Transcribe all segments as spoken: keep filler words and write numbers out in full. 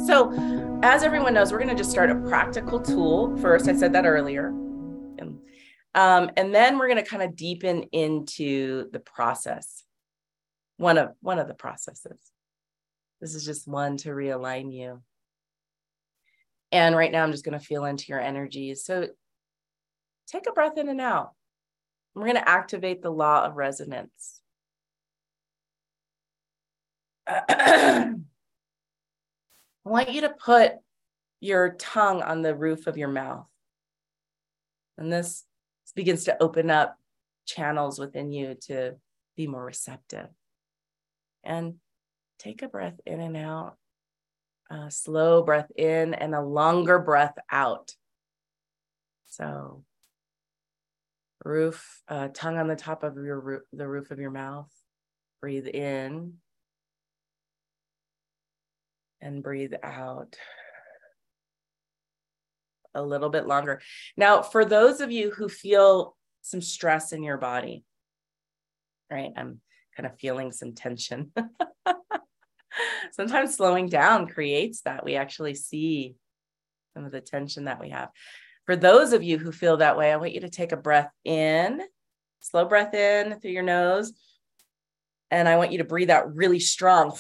So as everyone knows, we're going to just start a practical tool first. I said that earlier. And, um, and then we're going to kind of deepen into the process. One of, one of the processes. This is just one to realign you. And right now I'm just going to feel into your energies. So take a breath in and out. We're going to activate the law of resonance. I want you to put your tongue on the roof of your mouth. And this begins to open up channels within you to be more receptive. And take a breath in and out. A slow breath in and a longer breath out. So roof, uh, tongue on the top of your roof, the roof of your mouth. Breathe in. And breathe out. A little bit longer. Now, for those of you who feel some stress in your body, right? I'm kind of feeling some tension. Sometimes slowing down creates that. We actually see some of the tension that we have. For those of you who feel that way, I want you to take a breath in, slow breath in through your nose. And I want you to breathe out really strong.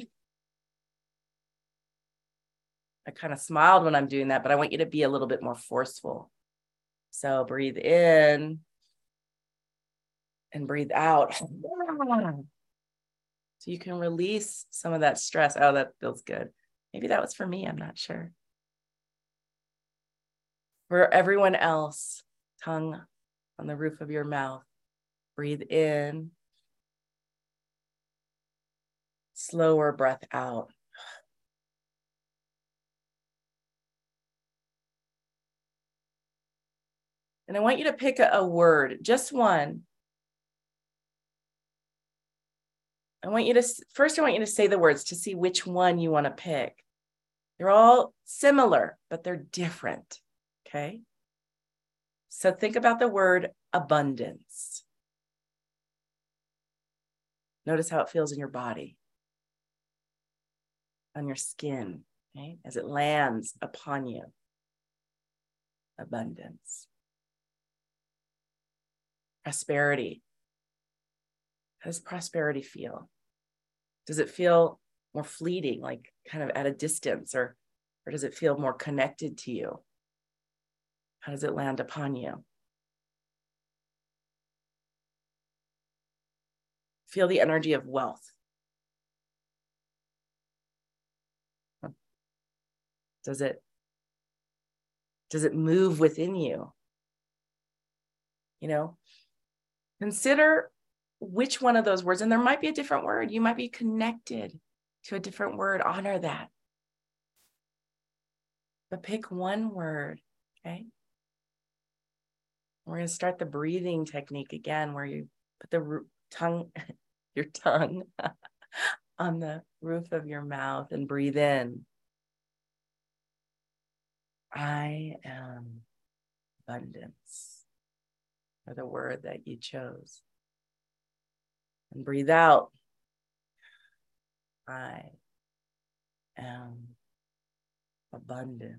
I kind of smiled when I'm doing that, but I want you to be a little bit more forceful. So breathe in and breathe out. So you can release some of that stress. Oh, that feels good. Maybe that was for me. I'm not sure. For everyone else, tongue on the roof of your mouth. Breathe in. Slower breath out. And I want you to pick a, a word, just one. I want you to, first I want you to say the words to see which one you want to pick. They're all similar, but they're different, okay? So think about the word abundance. Notice how it feels in your body, on your skin, okay? As it lands upon you. Abundance. Prosperity. How does prosperity feel? Does it feel more fleeting, like kind of at a distance, or, or does it feel more connected to you? How does it land upon you? Feel the energy of wealth. Does it, does it move within you? You know, consider which one of those words, and there might be a different word. You might be connected to a different word. Honor that. But pick one word, okay? We're going to start the breathing technique again, where you put the tongue, your tongue on the roof of your mouth and breathe in. I am abundance, or the word that you chose. And breathe out. I am abundance.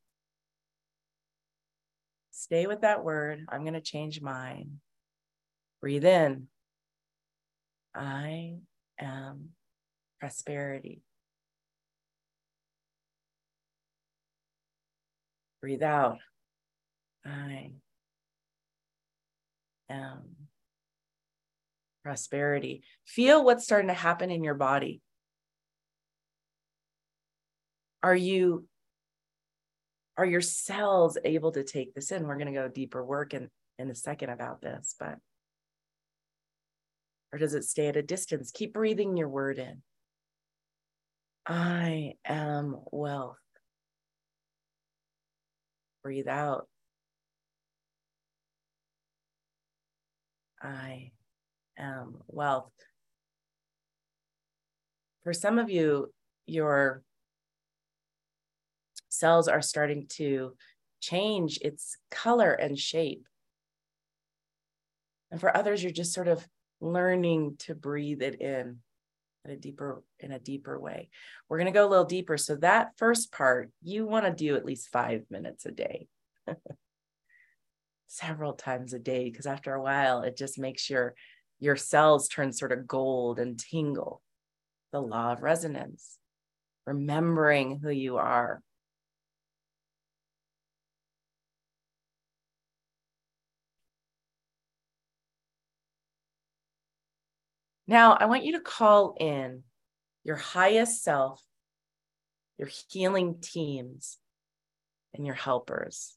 Stay with that word. I'm going to change mine. Breathe in. I am prosperity. Breathe out. I am prosperity. Feel what's starting to happen in your body. Are you, are your cells able to take this in? We're going to go deeper work in, in a second about this, but, or does it stay at a distance? Keep breathing your word in. I am wealth. Breathe out. I am wealth. For some of you, your cells are starting to change its color and shape. And for others, you're just sort of learning to breathe it in in a deeper, in a deeper way. We're going to go a little deeper. So that first part, you want to do at least five minutes a day, several times a day, because after a while, it just makes your, your cells turn sort of gold and tingle. The law of resonance, remembering who you are. Now, I want you to call in your highest self, your healing teams, and your helpers.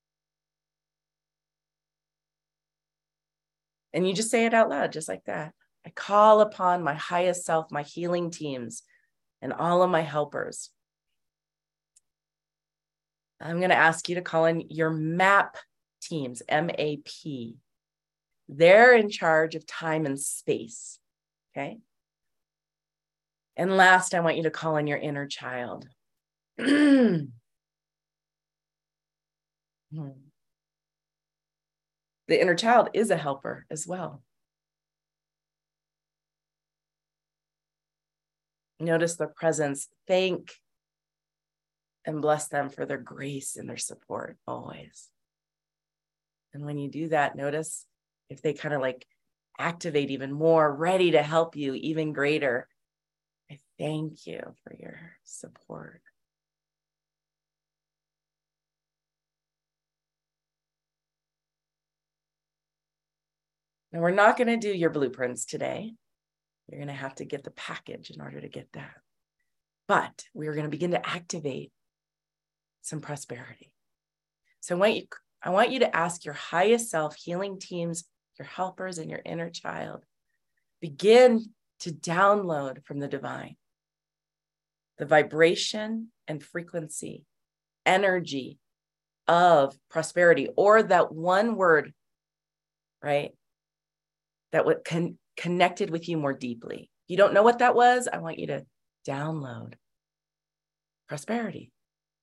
And you just say it out loud, just like that. I call upon my highest self, my healing teams, and all of my helpers. I'm going to ask you to call in your MAP teams, M A P. They're in charge of time and space. Okay. And last, I want you to call in your inner child. The inner child is a helper as well. Notice their presence. Thank and bless them for their grace and their support always. And when you do that, notice if they kind of like activate even more, ready to help you even greater. I thank you for your support. Now, we're not going to do your blueprints today. You're going to have to get the package in order to get that. But we're going to begin to activate some prosperity. So I want you, I want you to ask your highest self, healing teams, your helpers, and your inner child. Begin to download from the divine the vibration and frequency, energy of prosperity, or that one word, right? That would con- connected with you more deeply. If you don't know what that was, I want you to download prosperity.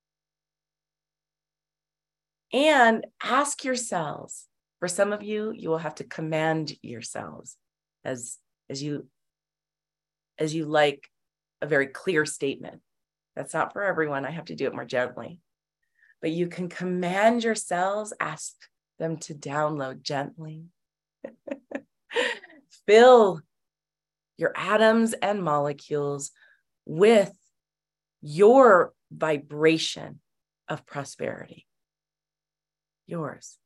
And ask yourselves, for some of you, you will have to command yourselves as, as you, as you like a very clear statement. That's not for everyone. I have to do it more gently. But you can command yourselves, ask them to download gently. Fill your atoms and molecules with your vibration of prosperity. Yours.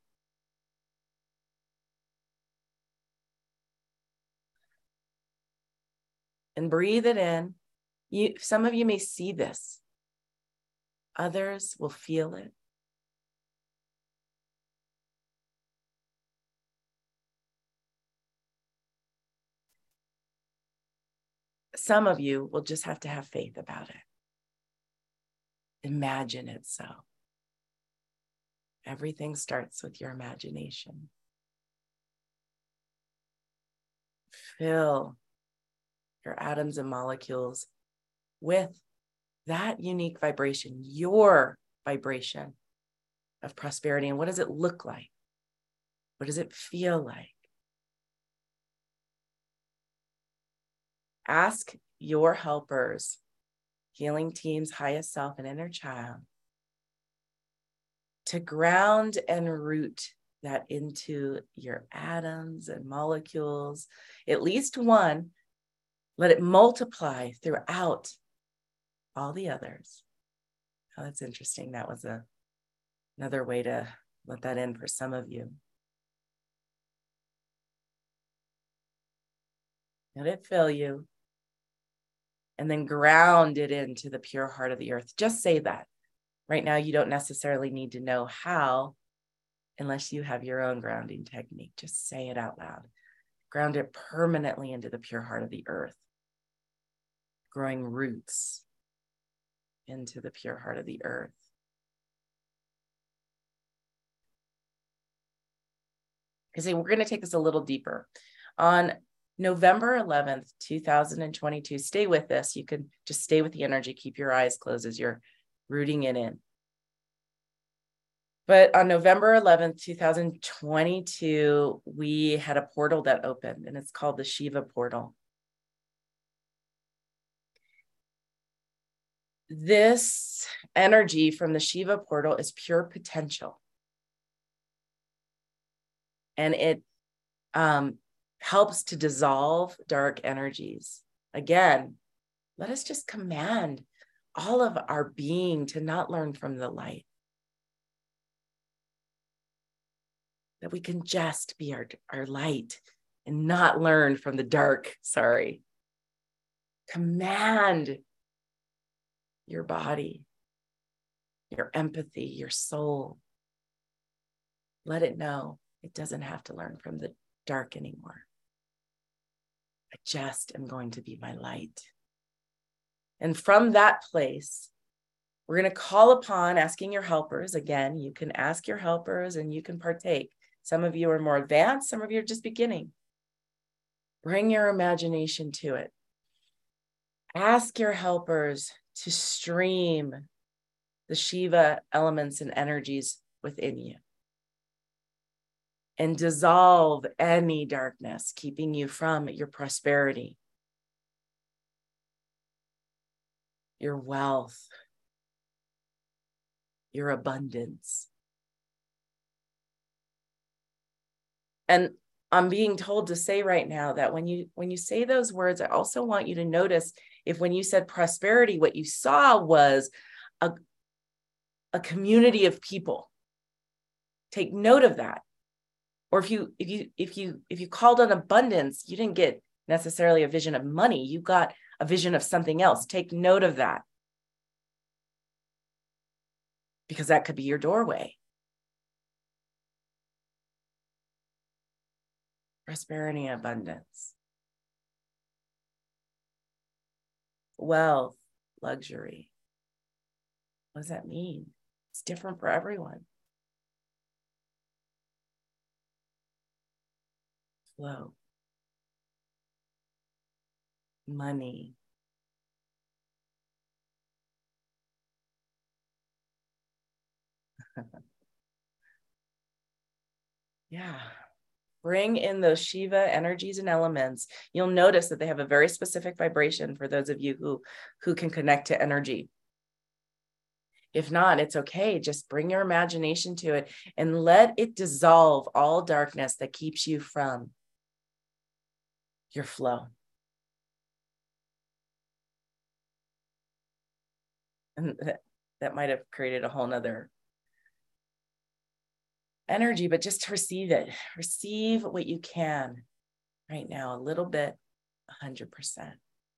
And breathe it in. You, some of you may see this. Others will feel it. Some of you will just have to have faith about it. Imagine it so. Everything starts with your imagination. Fill your atoms and molecules with that unique vibration, your vibration of prosperity. And what does it look like? What does it feel like? Ask your helpers, healing teams, highest self, and inner child, to ground and root that into your atoms and molecules, at least one. Let it multiply throughout all the others. Oh, that's interesting. That was a, another way to let that in for some of you. Let it fill you. And then ground it into the pure heart of the earth. Just say that. Right now, you don't necessarily need to know how unless you have your own grounding technique. Just say it out loud. Ground it permanently into the pure heart of the earth. Growing roots into the pure heart of the earth. Because we're going to take this a little deeper. On November eleventh, two thousand twenty-two, stay with this. You can just stay with the energy. Keep your eyes closed as you're rooting it in. But on November eleventh, two thousand twenty-two, we had a portal that opened, and it's called the Shiva portal. this energy from the Shiva portal is pure potential. And it um, helps to dissolve dark energies. Again, let us just command all of our being to not learn from the light. That we can just be our, our light and not learn from the dark. Sorry. Command your body, your empathy, your soul. Let it know it doesn't have to learn from the dark anymore. I just am going to be my light. And from that place, we're going to call upon asking your helpers. Again, you can ask your helpers and you can partake. Some of you are more advanced, some of you are just beginning. Bring your imagination to it. Ask your helpers to stream the Shiva elements and energies within you and dissolve any darkness keeping you from your prosperity, your wealth, your abundance. And I'm being told to say right now that when you when you say those words, I also want you to notice if when you said prosperity, what you saw was a, a community of people. Take note of that. Or if you if you if you if you called on abundance, you didn't get necessarily a vision of money, you got a vision of something else. Take note of that. Because that could be your doorway. Prosperity and abundance. Wealth, luxury. What does that mean? It's different for everyone. Flow. Money. Yeah. Bring in those Shiva energies and elements. You'll notice that they have a very specific vibration for those of you who, who can connect to energy. If not, it's okay. Just bring your imagination to it and let it dissolve all darkness that keeps you from your flow. And that, that might have created a whole nother energy, but just to receive it. Receive what you can right now, a little bit, one hundred percent.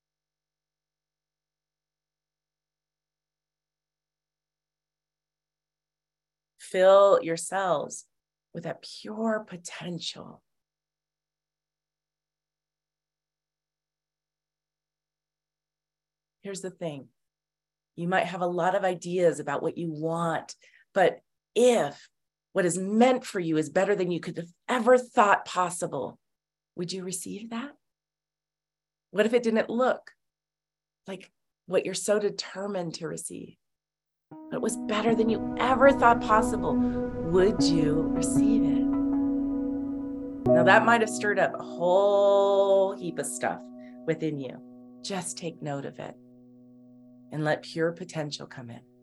Fill yourselves with that pure potential. Here's the thing. You might have a lot of ideas about what you want, but if what is meant for you is better than you could have ever thought possible, would you receive that? What if it didn't look like what you're so determined to receive? But it was better than you ever thought possible. Would you receive it? Now that might have stirred up a whole heap of stuff within you. Just take note of it and let pure potential come in.